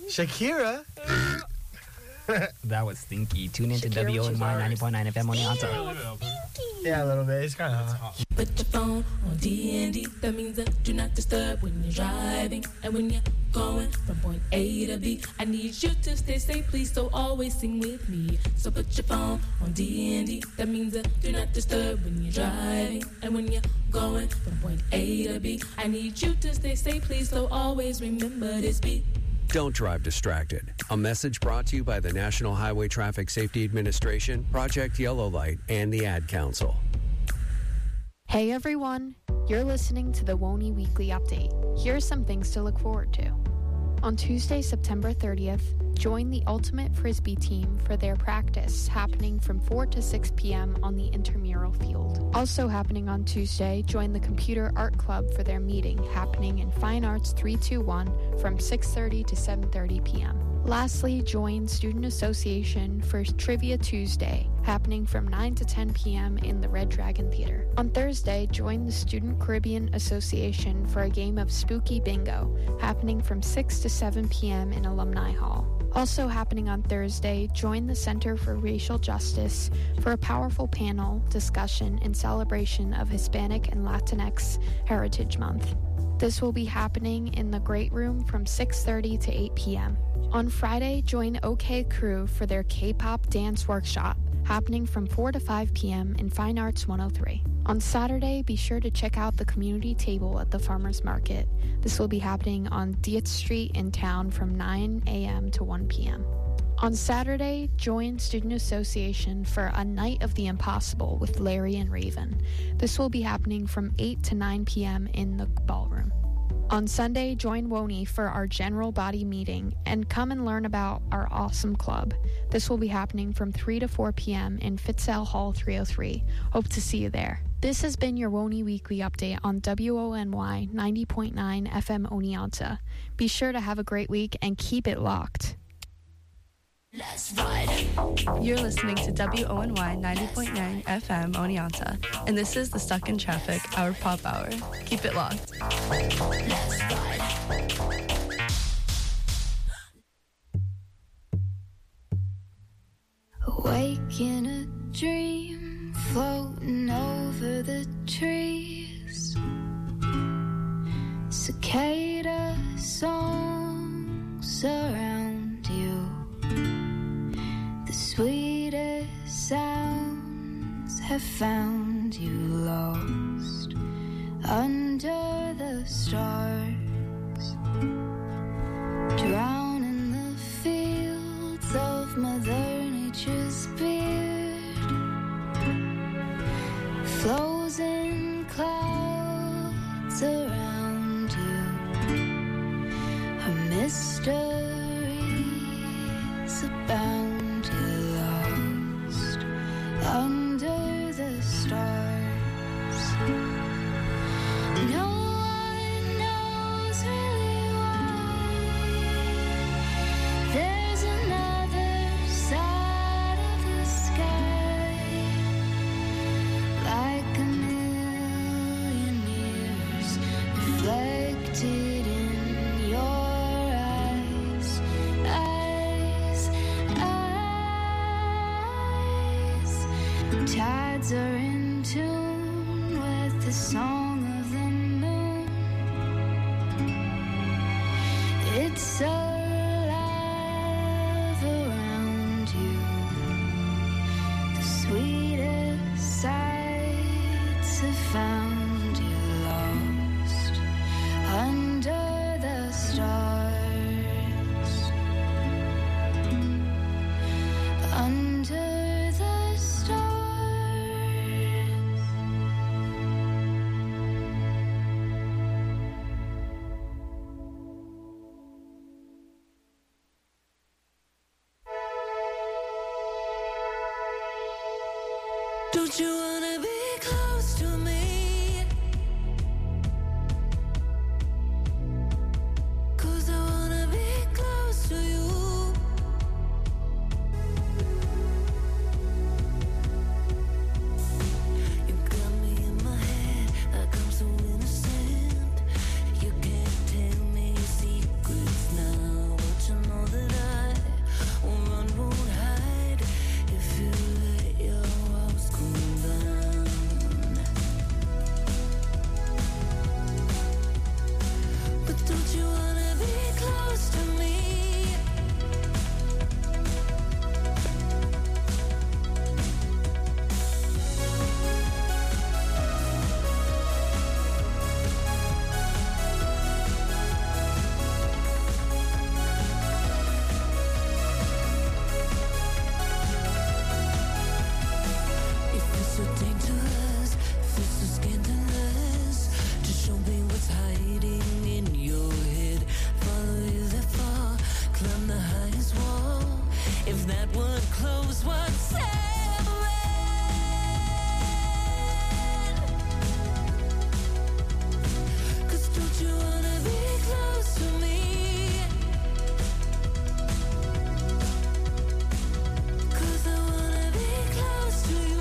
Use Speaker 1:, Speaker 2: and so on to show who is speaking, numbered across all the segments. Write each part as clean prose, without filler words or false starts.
Speaker 1: Shakira?
Speaker 2: That was stinky. Tune into WONY 90.9 FM Oneonta.
Speaker 1: Yeah, a little bit. It's kind of hot.
Speaker 3: Put your phone on D&D. That means that do not disturb when you're driving. And when you're going from point A to B, I need you to stay safe, please, so always sing with me. So put your phone on D&D. That means that do not disturb when you're driving. And when you're going from point A to B, I need you to stay safe, please, so always remember this beat.
Speaker 4: Don't drive distracted. A message brought to you by the National Highway Traffic Safety Administration, Project Yellow Light, and the Ad Council.
Speaker 5: Hey everyone, you're listening to the WONY Weekly Update. Here are some things to look forward to. On Tuesday, September 30th, join the Ultimate Frisbee team for their practice happening from 4 to 6 p.m. on the intramural field. Also happening on Tuesday, join the Computer Art Club for their meeting happening in Fine Arts 321 from 6:30 to 7:30 p.m. Lastly, join Student Association for Trivia Tuesday, happening from 9 to 10 p.m. in the Red Dragon Theater. On Thursday, join the Student Caribbean Association for a game of Spooky Bingo, happening from 6 to 7 p.m. in Alumni Hall. Also happening on Thursday, join the Center for Racial Justice for a powerful panel discussion in celebration of Hispanic and Latinx Heritage Month. This will be happening in the Great Room from 6:30 to 8 p.m. On Friday, join OK Crew for their K-pop dance workshop, happening from 4 to 5 p.m. in Fine Arts 103. On Saturday, be sure to check out the community table at the Farmers Market. This will be happening on Dietz Street in town from 9 a.m. to 1 p.m. On Saturday, join Student Association for a Night of the Impossible with Larry and Raven. This will be happening from 8 to 9 p.m. in the ballroom. On Sunday, join WONY for our general body meeting and come and learn about our awesome club. This will be happening from 3 to 4 p.m. in Fitzell Hall 303. Hope to see you there. This has been your WONY Weekly Update on WONY 90.9 FM Oneonta. Be sure to have a great week and keep it locked.
Speaker 3: Let's ride.
Speaker 6: You're listening to WONY 90.9 FM Oneonta, and this is the Stuck in Traffic, our pop hour. Keep it locked.
Speaker 3: Let's ride.
Speaker 7: Awake in a dream, floating over the trees. Cicada songs surround you. The sweetest sounds have found you lost under the stars, drown in the fields of Mother Nature's beard. Flows in clouds around you, her mysteries abound. Lost under the stars. No one knows really why. There's another side of the sky, like a million years reflected in your eyes. Tides are in tune with the song of the moon. It's alive around you. The sweetest sights have found you lost under the stars. Under the stars.
Speaker 3: Don't you wanna be close to me? 'Cause I wanna be close to you. You got me in my head like I'm so innocent. You can't tell me your secrets now, but you know
Speaker 8: climb the highest wall. If that would close what's separate. 'Cause don't you wanna be close to me? 'Cause I wanna be close to you.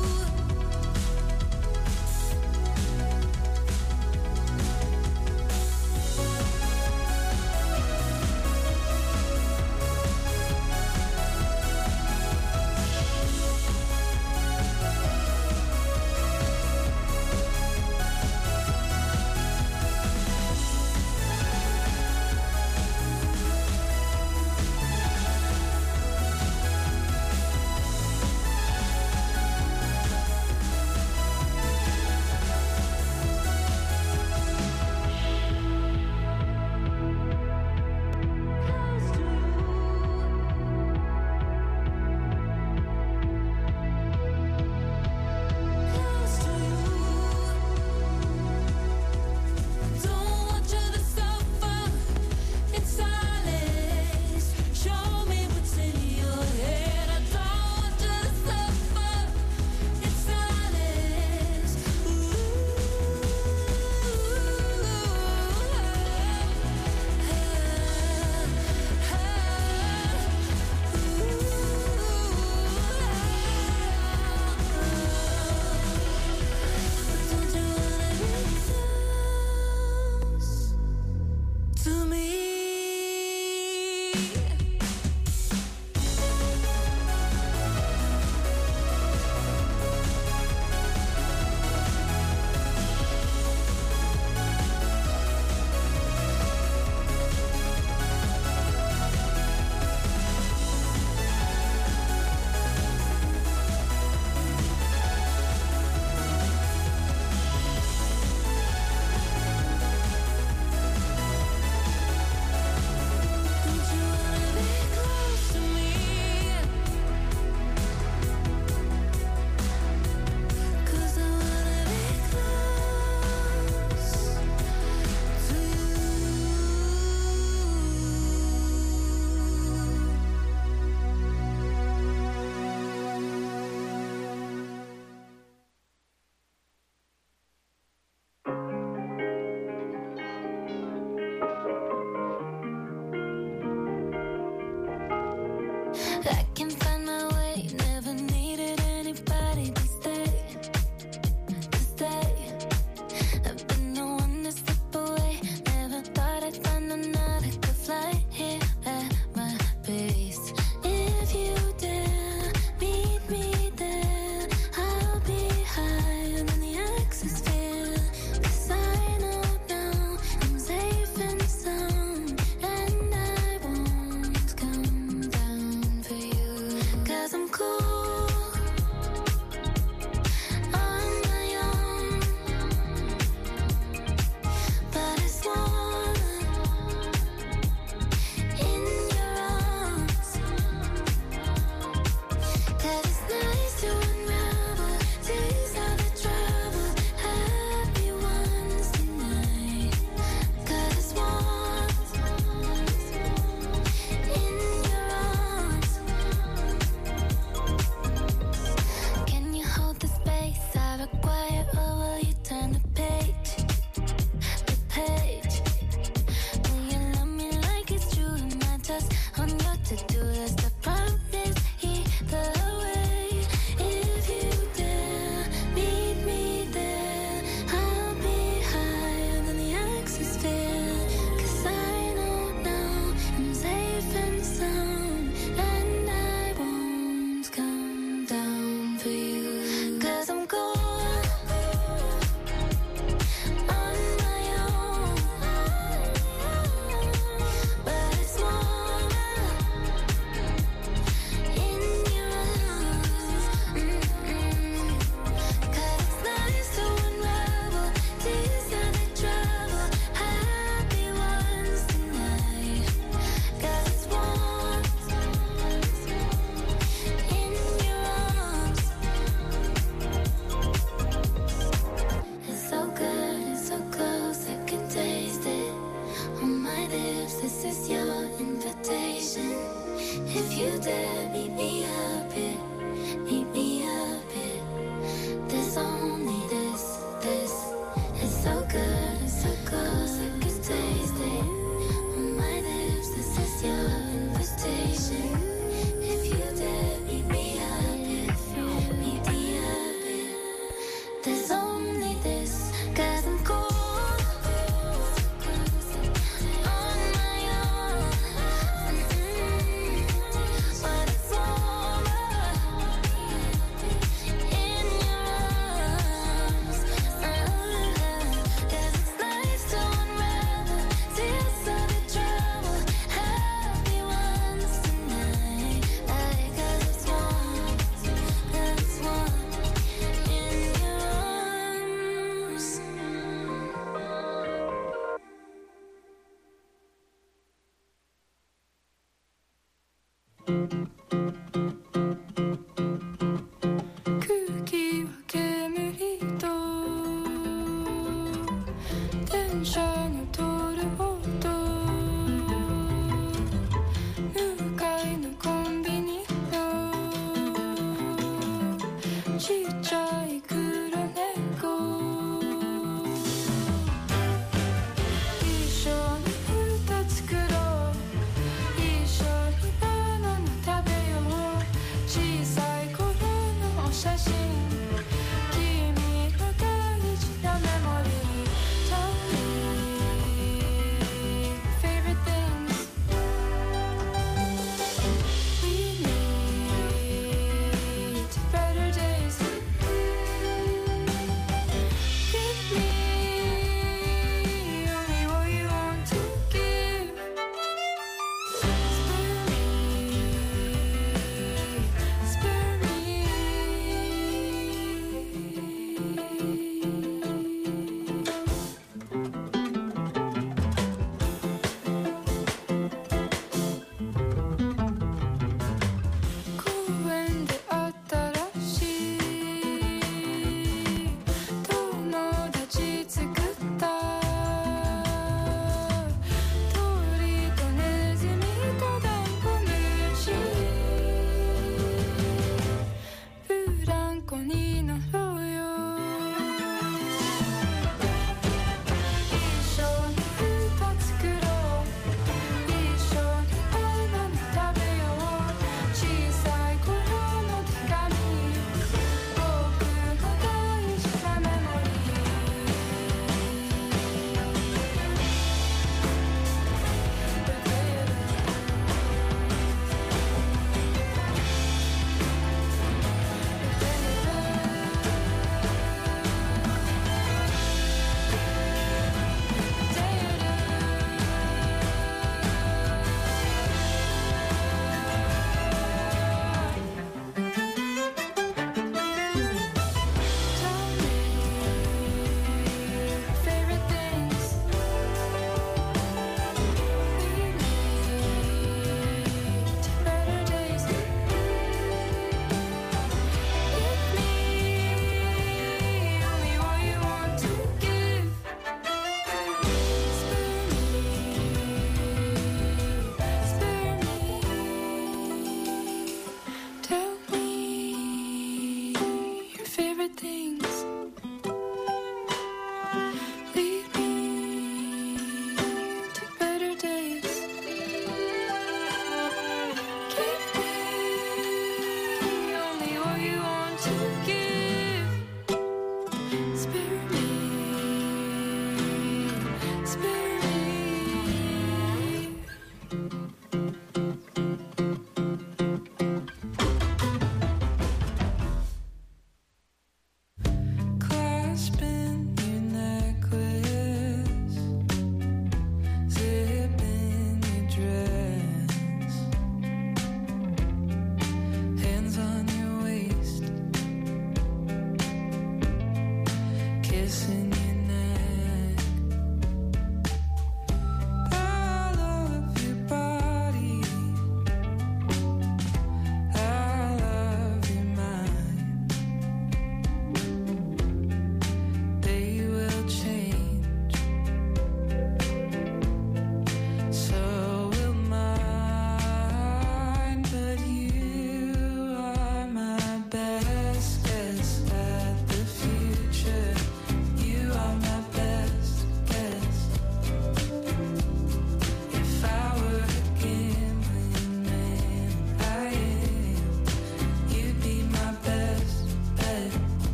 Speaker 8: I can find my way, never needed anybody to stay, to stay. I've been the one to slip away, never thought I'd find another could fly here at my base. If you dare meet me there, I'll be higher than the exosphere. 'Cause I know now I'm safe and sound, and I won't come down for you. 'Cause I'm cool on my own, but it's warm in your arms. 'Cause it's nice to unravel, tease out the trouble, happy ones tonight. 'Cause it's warm in your arms. Can you hold the space I require, or will you turn the page? The page. Will you love me like it's true, not just on your to-do list? I promise either way. If you dare meet me there, I'll be higher than the exosphere. 'Cause I know now I'm safe and sound, and I won't come down for you. 'Cause I'm cool on my own, but it's warm If you dare, meet me up here. Meet me up here. There's only this is so good, it's so good. I can taste it on my lips. This is your invitation. If you dare, meet me up here. Meet me up here. There's only this, 'cause I'm cold on my own. But it's warmer in your arms. 'Cause it's nice to unravel tears of your trouble. Happy ones tonight. 'Cause it's warm in your arms.空気は煙と電車の通る音向かいのコンビニのちっちゃい黒猫一緒に歌作ろう一緒にバナナ食べよう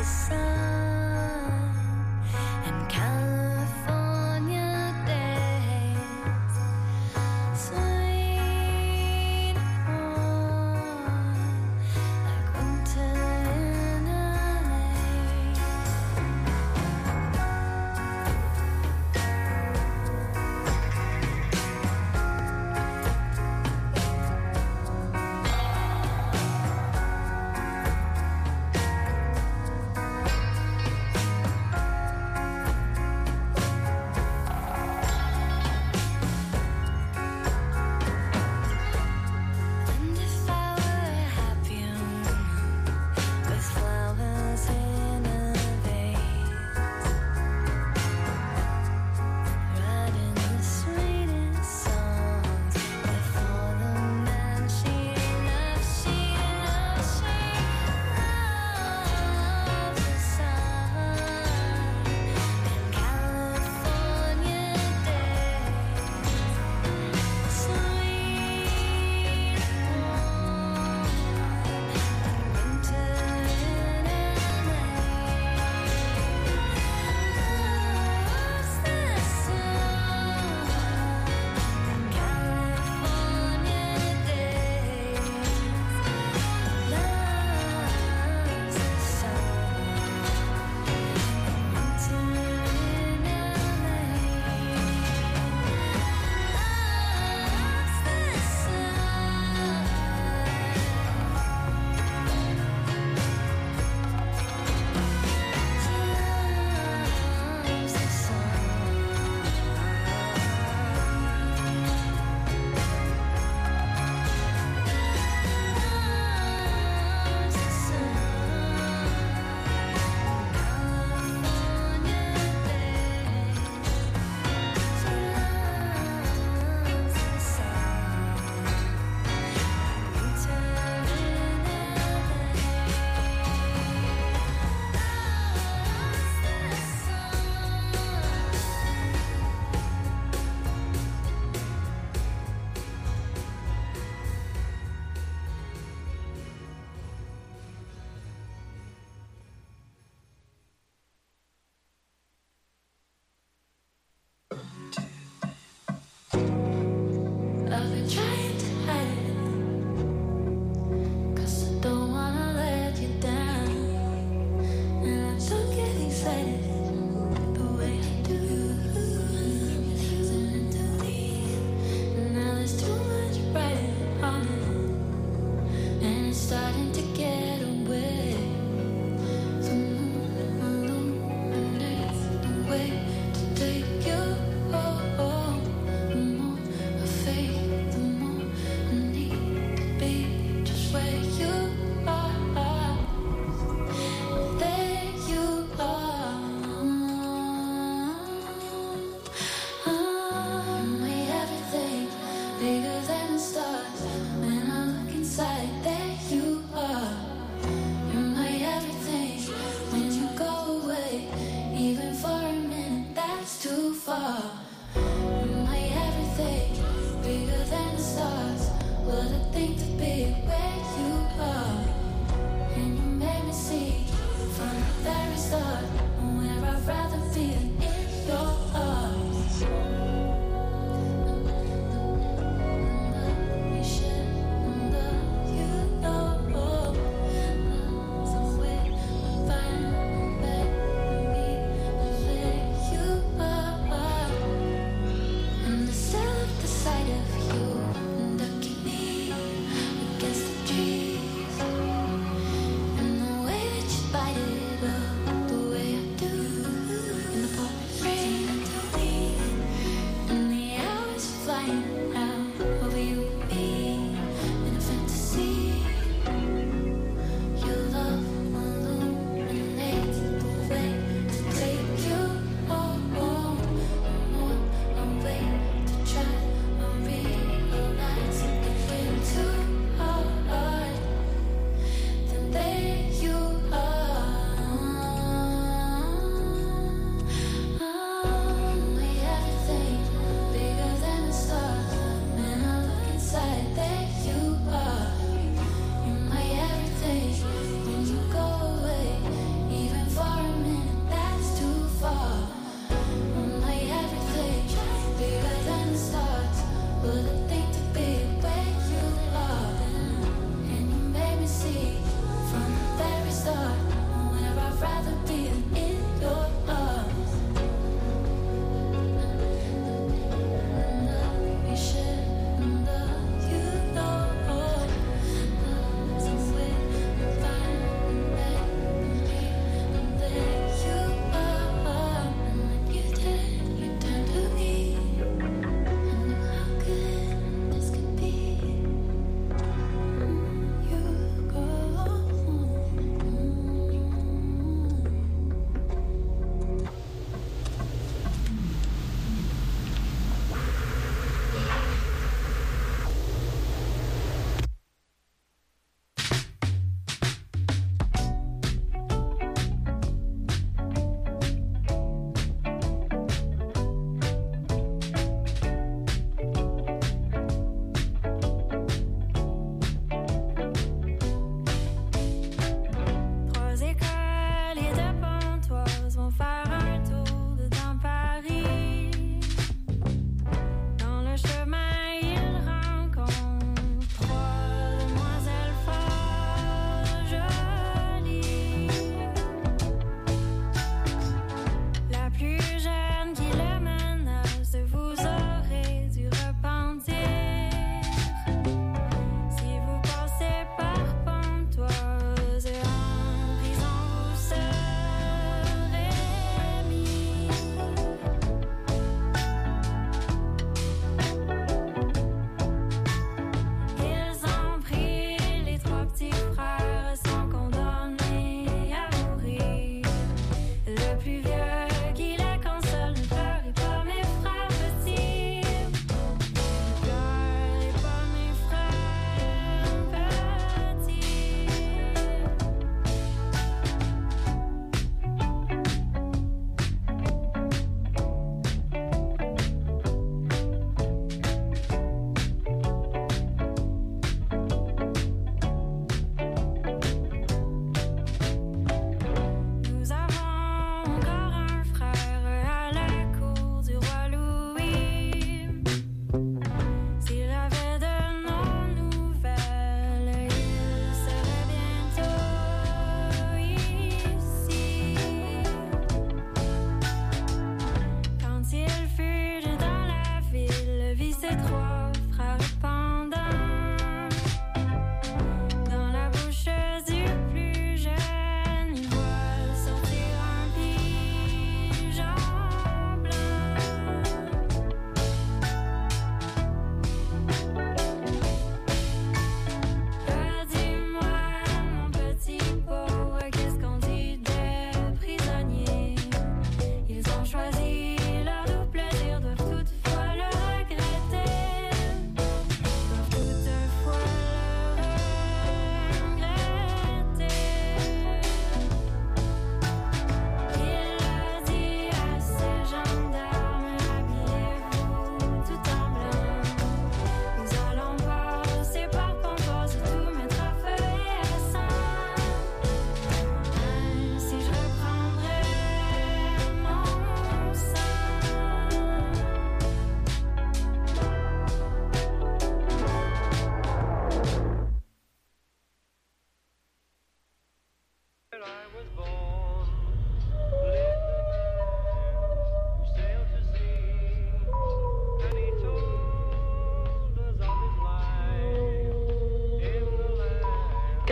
Speaker 8: the sun and California days, sweet warm like winter in LA.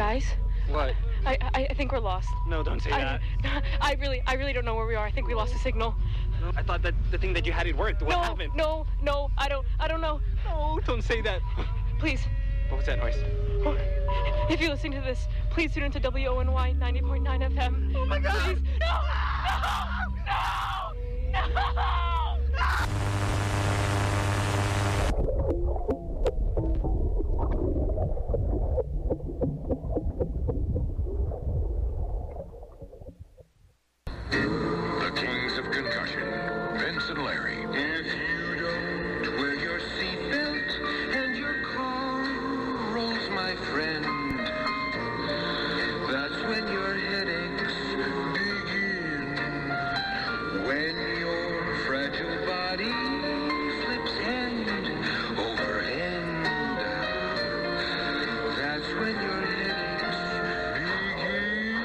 Speaker 9: Guys?
Speaker 10: What?
Speaker 9: I think we're lost.
Speaker 10: No, don't say that.
Speaker 9: I really don't know where we are. I think we lost the signal.
Speaker 10: No, I thought that the thing that you had, it worked. What happened?
Speaker 9: No, I don't know.
Speaker 10: No, don't say that.
Speaker 9: Please.
Speaker 10: What was that noise?
Speaker 9: If you're listening to this, please tune into WONY 90.9 FM.
Speaker 10: Oh my God!
Speaker 9: Please. No!
Speaker 11: The Kings of Concussion, Vince and Larry. If you don't wear your seatbelt and your car rolls, my friend, that's when your headaches begin. When your fragile body slips end over end, that's when your headaches begin.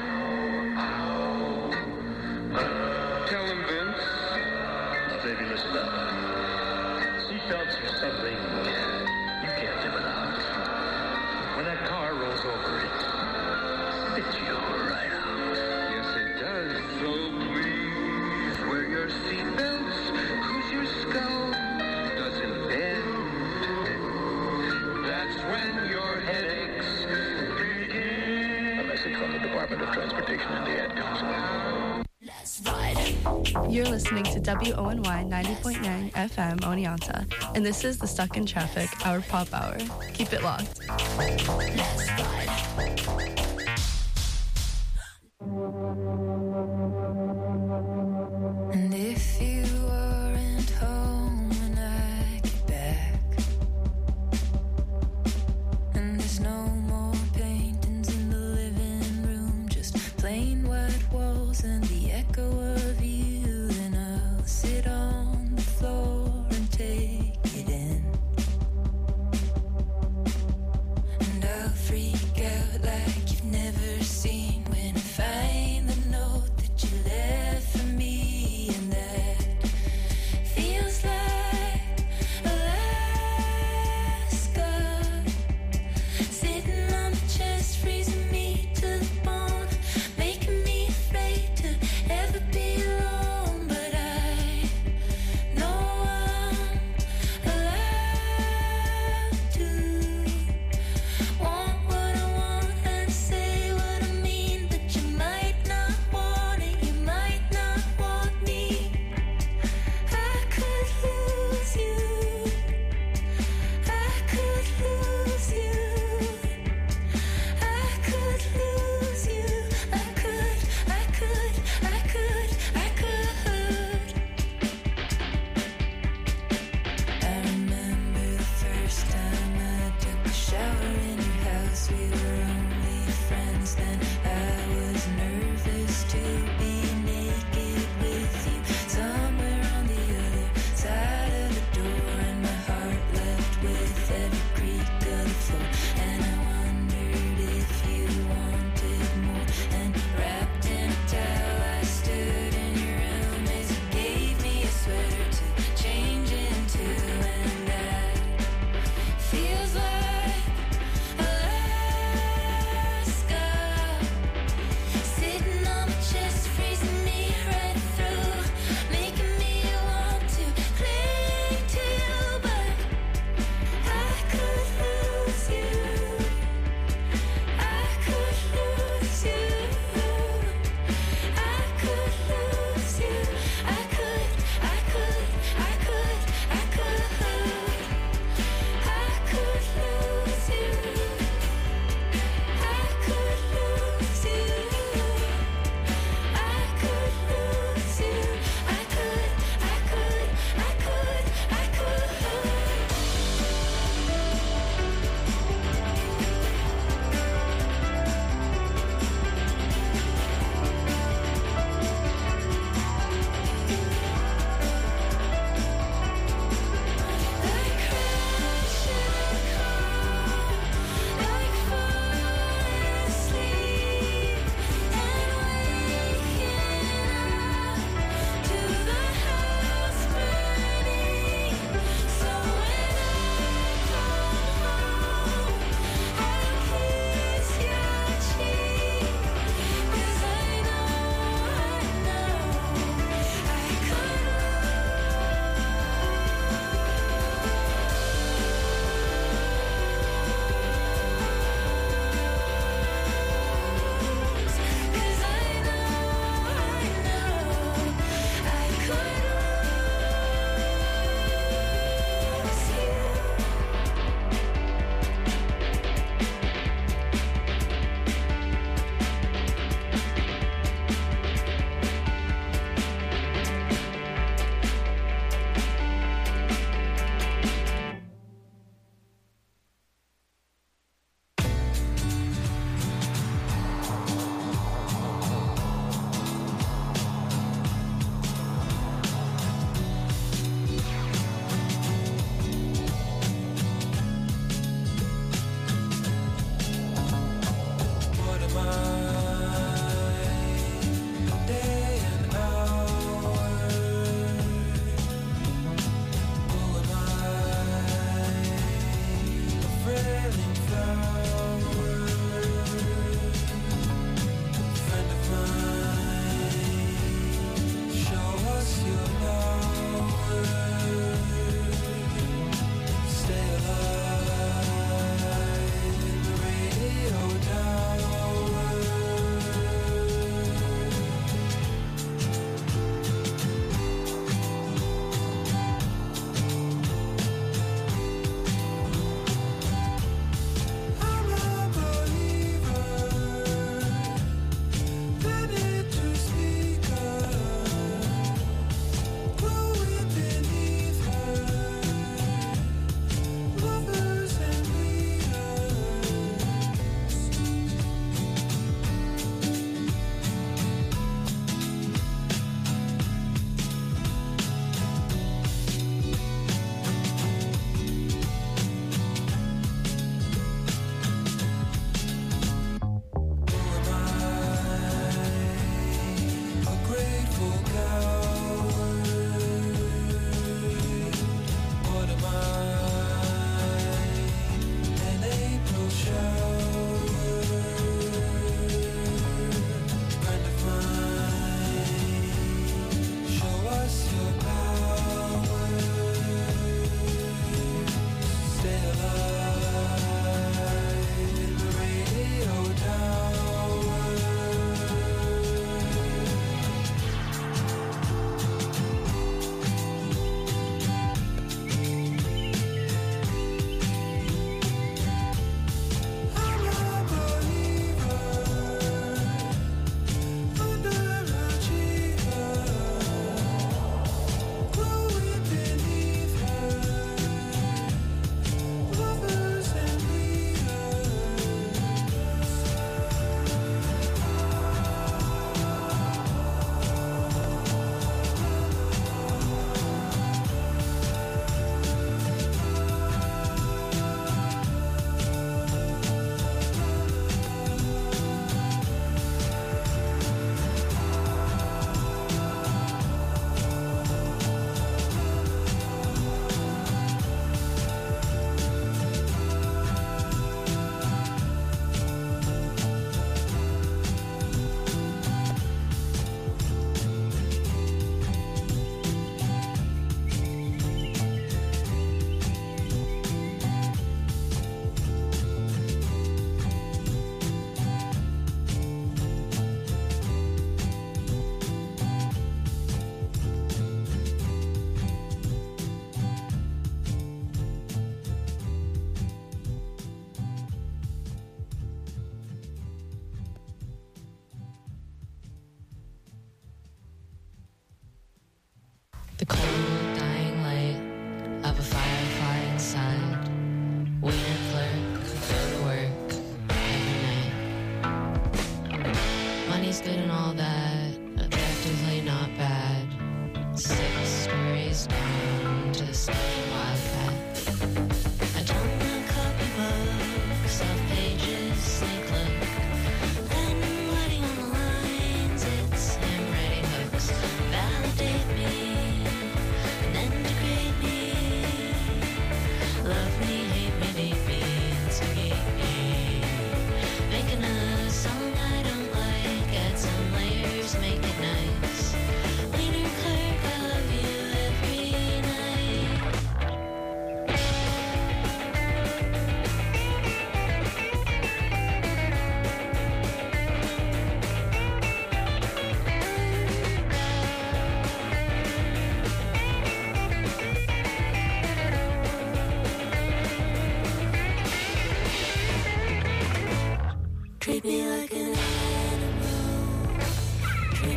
Speaker 11: Tell him, Vince.
Speaker 12: Baby, listen up. Seatbelts are something you can't live without. When that car rolls over, it spits you right out.
Speaker 11: Yes, it does. So please wear your seatbelts, 'cause your skull doesn't bend. That's when your headaches begin.
Speaker 12: A message from the Department of Transportation and the Ad Council.
Speaker 6: You're listening to WONY 90.9 FM Oneonta, and this is the Stuck in Traffic, our pop hour. Keep it locked.
Speaker 8: And if you weren't home when I get back, and there's no more paintings in the living room, just plain white walls and the echo of you, then I'll sit on the floor and take it in. And I'll freak out like you've never seen when I find the note that you left for me, and that feels like Alaska, sitting on the chest, freezing me to the bone, making me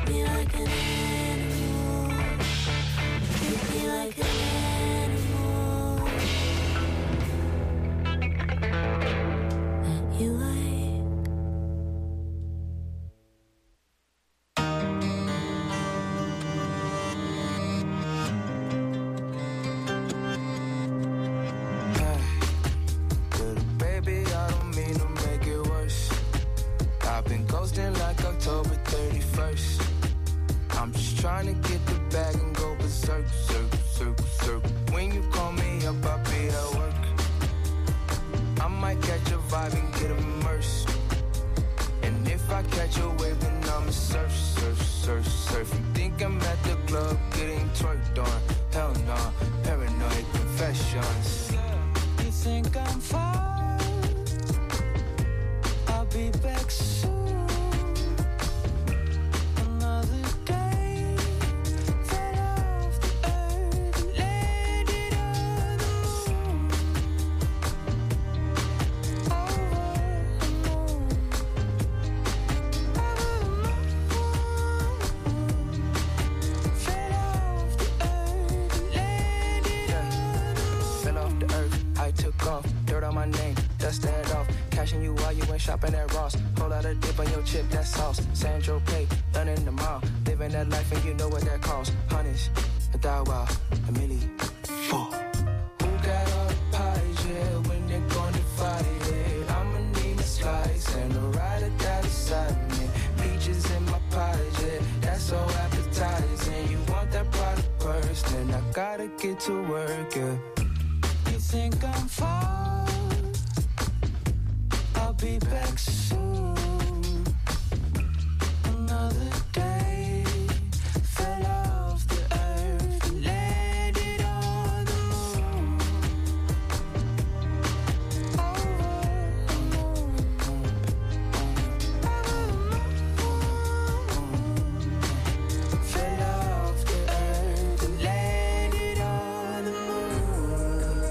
Speaker 8: me like an animal. Treat me like an animal. That you like.
Speaker 13: Like October 31st. I'm just trying to get the bag and go berserk, circle, circle, circle. When you call me up, I'll be at work. I might catch a vibe and get immersed. And if I catch a wave, then I'ma surf, surf, surf, surf. You think I'm at the club getting twerked on? Hell nah, paranoid confessions. You think I'm fine? I'll be back soon. Shopping at Ross, whole lot of dip on your chip, that's sauce. Sandro Pay, done in the mall. Living that life and you know what that costs. Hundreds, $1,000, $1 million. Who got all the pies, yeah, when they're gonna fight it? I'ma need a slice and a ride or die beside me. Peaches in my pies, yeah, that's so appetizing. You want that product first, then I gotta get to work, yeah. You think I'm fine? I'll be back soon. Another day fell off the earth and landed on the moon. Fell off the earth and landed on the moon.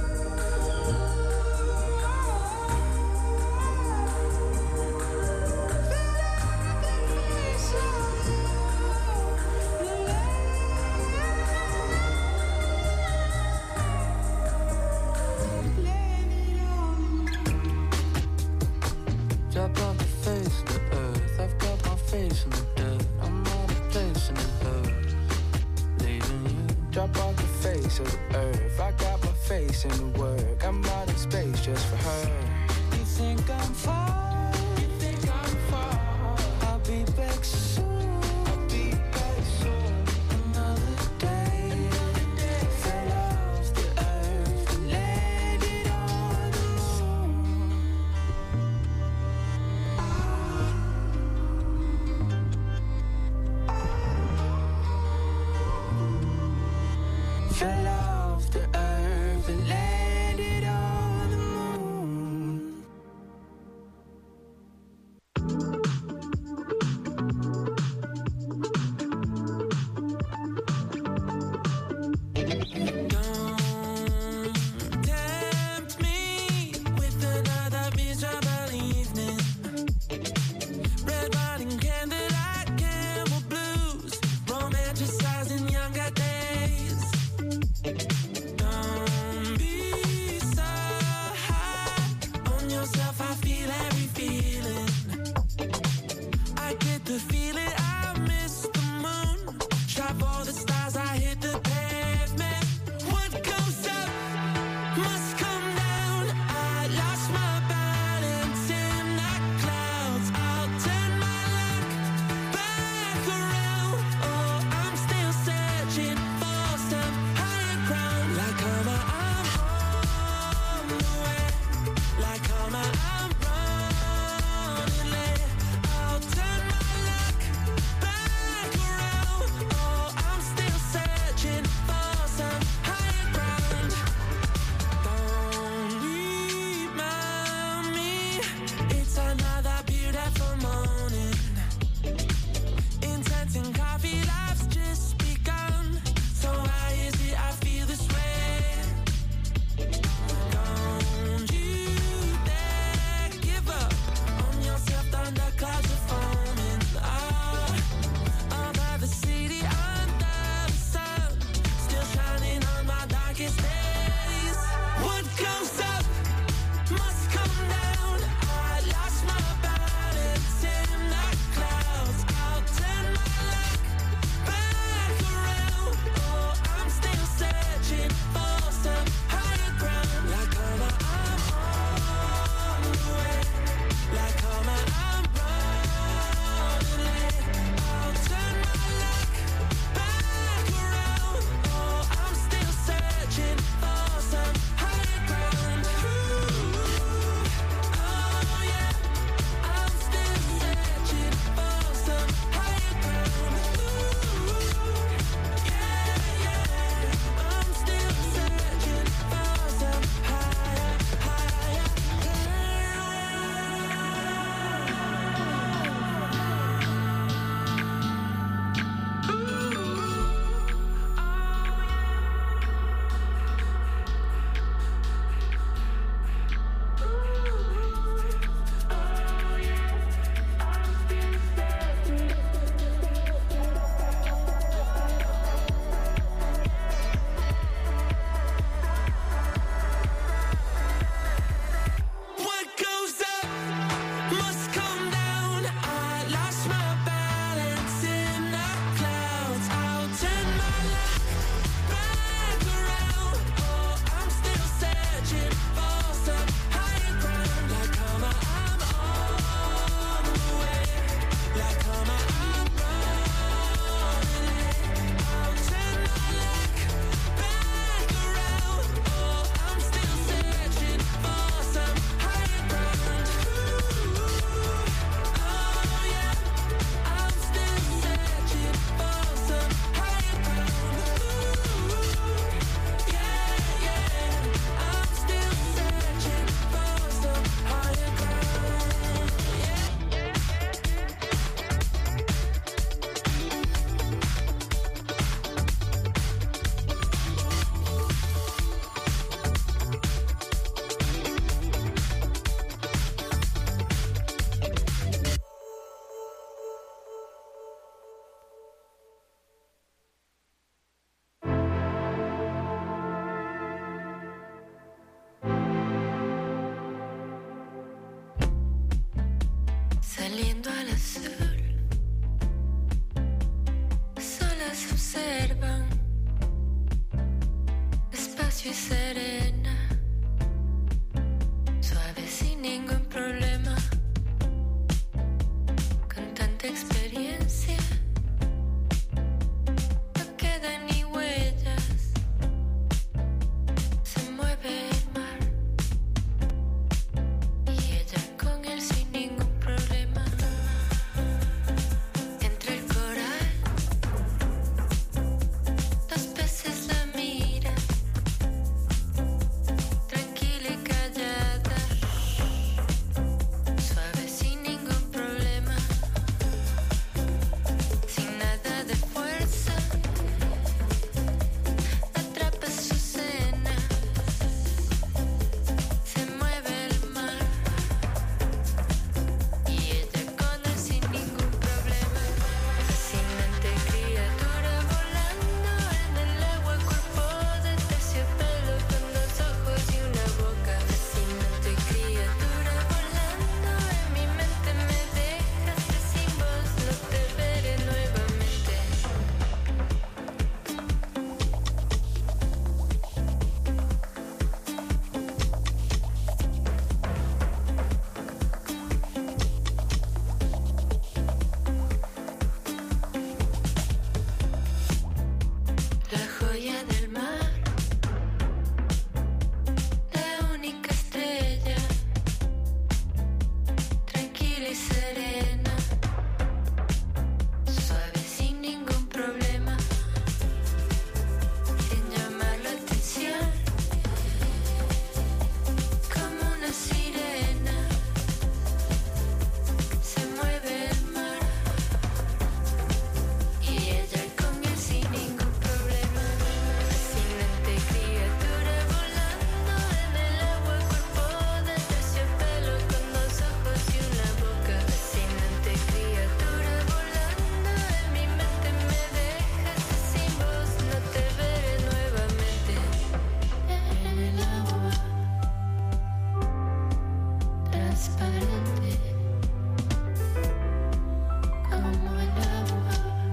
Speaker 13: Drop off the face of the earth. I've got my face in the dirt. I'm out of place in the earth. Leaving you. Drop off the face of the earth. I got my face in the work. I'm out of space just for her. You think I'm far? You think I'm far? I'll be back soon. I'll be back soon. Another day fell off the earth and landed on the moon. Fell off the earth and landed on the moon. Don't tempt me with another miserable evening. Red wine and candlelight, camel blues, romanticizing younger days. Don't be so high on yourself, I feel every feeling. I get the feeling I miss the moon. Try for the stars, I hit the pavement. What goes up must come down. I lost my balance in the clouds. I'll turn my luck back around. Oh, I'm still searching for some higher ground. Like I'm on the way. Like I'm running late. I'll turn my luck back around. Oh, I'm still searching for some higher ground. Don't remind me, it's another beautiful morning. Intense and coffee, life's just begun.
Speaker 8: y serena, suave sin ningún problema, con tanta experiencia, no quedan ni huellas, se mueve el mar y ella con él sin ningún problema. Entre el coral, los peces la miran, tranquila y callada, suave sin ningún problema, sin nada de fuerza, atrapa su cena, se mueve el mar y ella con él sin ningún problema. Fascinante criatura volando en el agua, cuerpo de terciopelo con dos ojos y una boca. Fascinante criatura volando en mi mente, me dejaste sin voz, no te veré nuevamente. La joya del mar, la única estrella, tranquila y serena, suave sin ningún problema, sin llamar la atención, como una sirena, se mueve el mar y ella con él sin ningún problema. Fascinante criatura volando en el agua, cuerpo de terciopelo con dos ojos y una boca. Fascinante criatura volando en mi mente, me dejaste sin voz, no te veré nuevamente. En el agua transparente, como el agua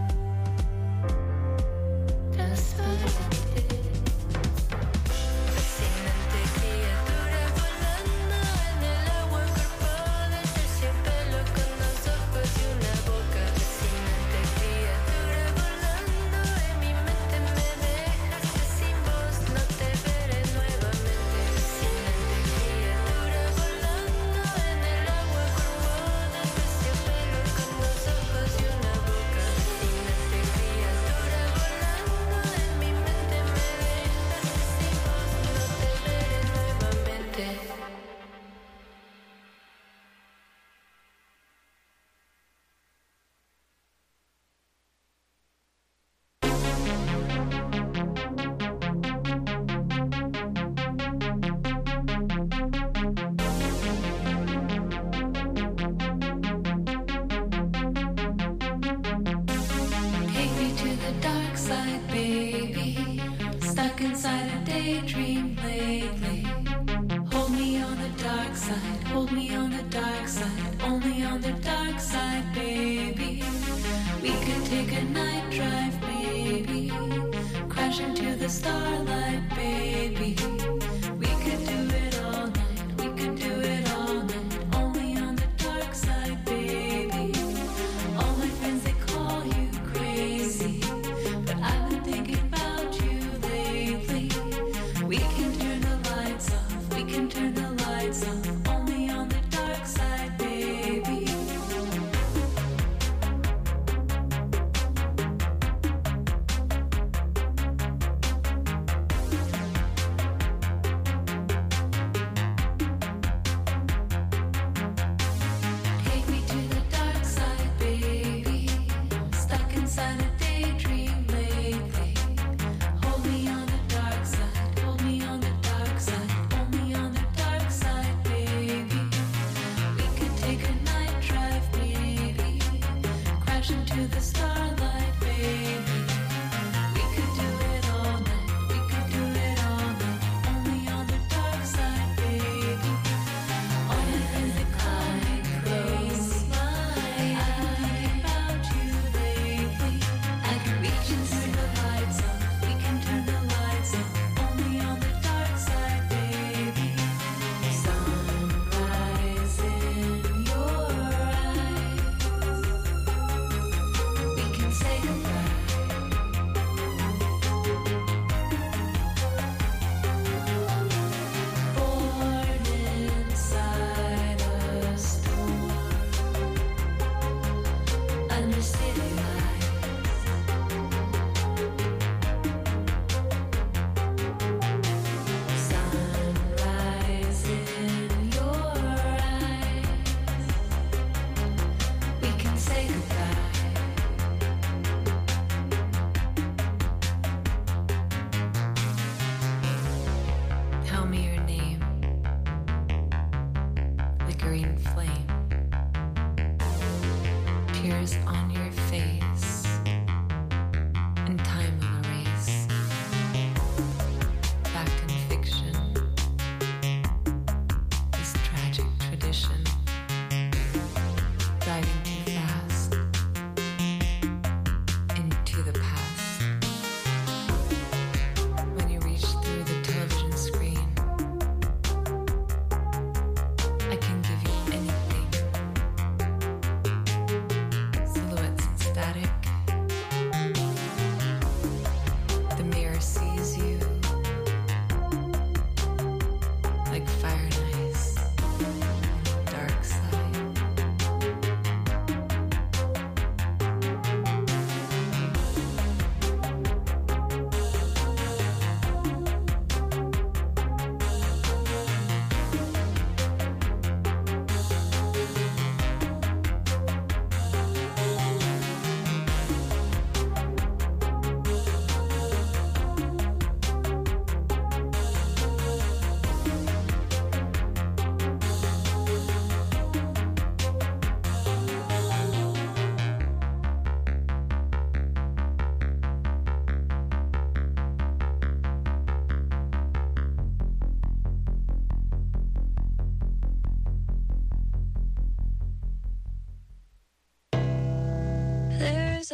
Speaker 8: transparente. Fascinante criatura volando en el agua, cuerpo de terciopelo con dos ojos y una boca. Fascinante criatura volando en mi mente, me dejaste sin voz, no te veré nuevamente. Fascinante criatura volando en el agua, cuerpo de terciopelo con dos ojos y una boca. Fascinante criatura volando en mi mente, me dejaste sin voz, no te veré nuevamente. Take me to the dark side, baby. Stuck inside a daydream lately. Hold me on the dark side, hold me on the dark side, only on the dark side, baby. We could take a night drive, baby. Crash into the starlight, baby. We could do it all night, we could do it all night, only on the dark side, baby. All my friends, they call you crazy, but I've been thinking about you lately. We can turn the lights off, we can turn the lights off, only on the dark side, baby.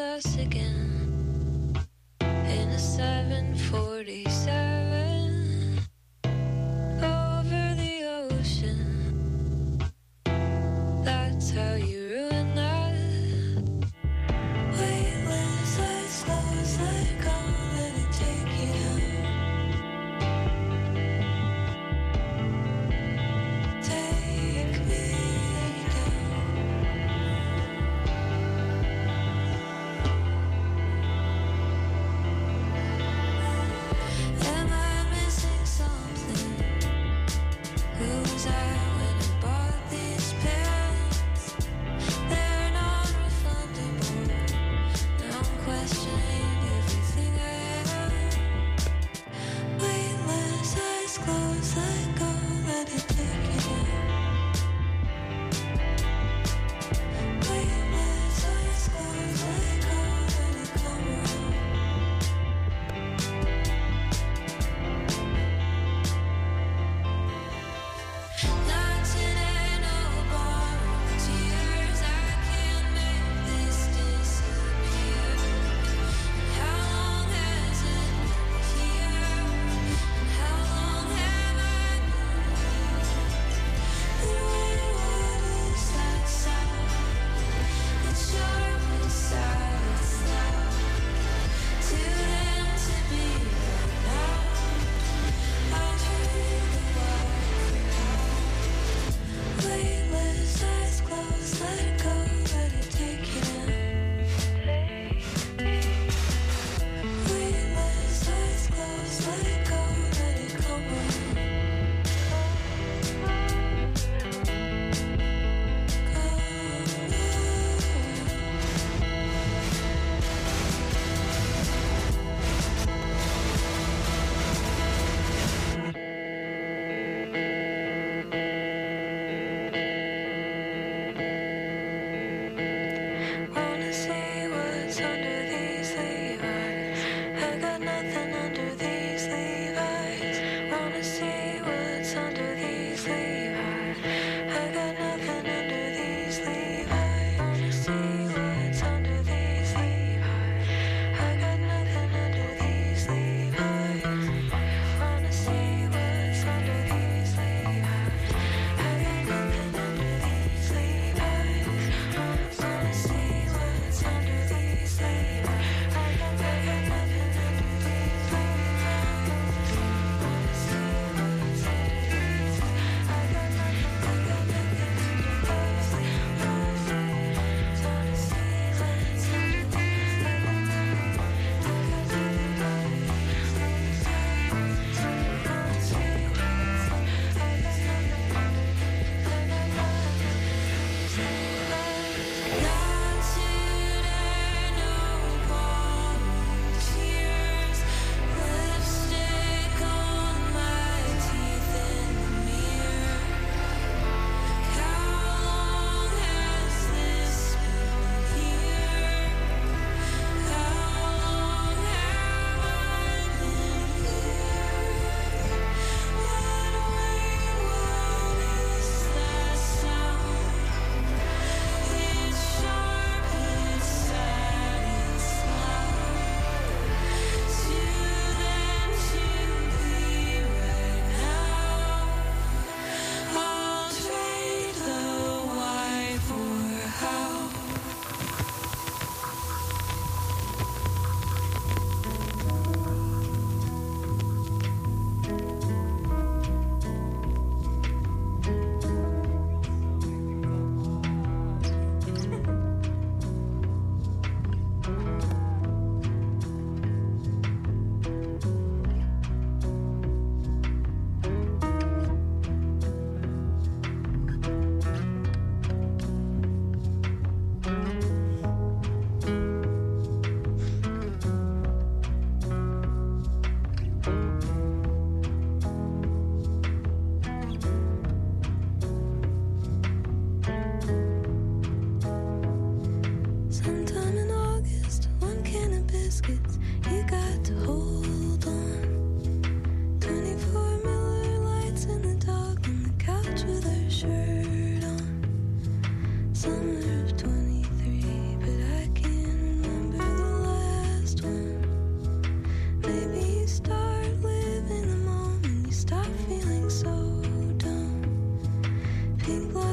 Speaker 14: us again in a 747 over the ocean. That's how you ruin that. Wait, when the side slows, let it go, let it take you down. Take me down.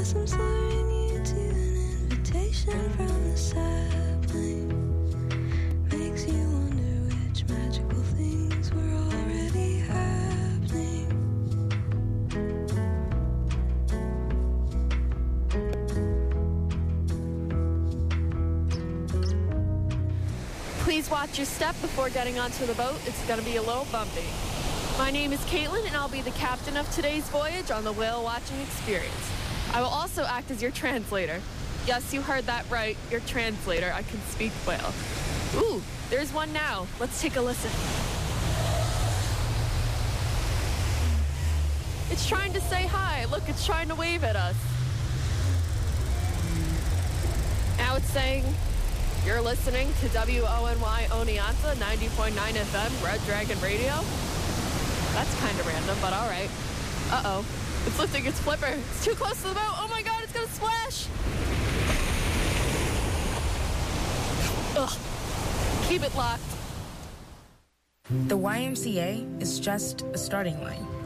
Speaker 14: guess I'm slurring you to an invitation from the sapling. Makes you wonder which magical things were already happening.
Speaker 15: Please watch your step before getting onto the boat. It's going to be a little bumpy. My name is Caitlin, and I'll be the captain of today's voyage on the whale watching experience. I will also act as your translator. Yes, you heard that right, your translator. I can speak whale. Ooh, there's one now. Let's take a listen. It's trying to say hi. Look, it's trying to wave at us. Now it's saying, you're listening to WONY Oneonta 90.9 FM, Red Dragon Radio. That's kind of random, but all right. Uh-oh. It's lifting its flipper. It's too close to the boat. Oh my god, it's gonna splash! Ugh. Keep it locked.
Speaker 16: The YMCA is just a starting line.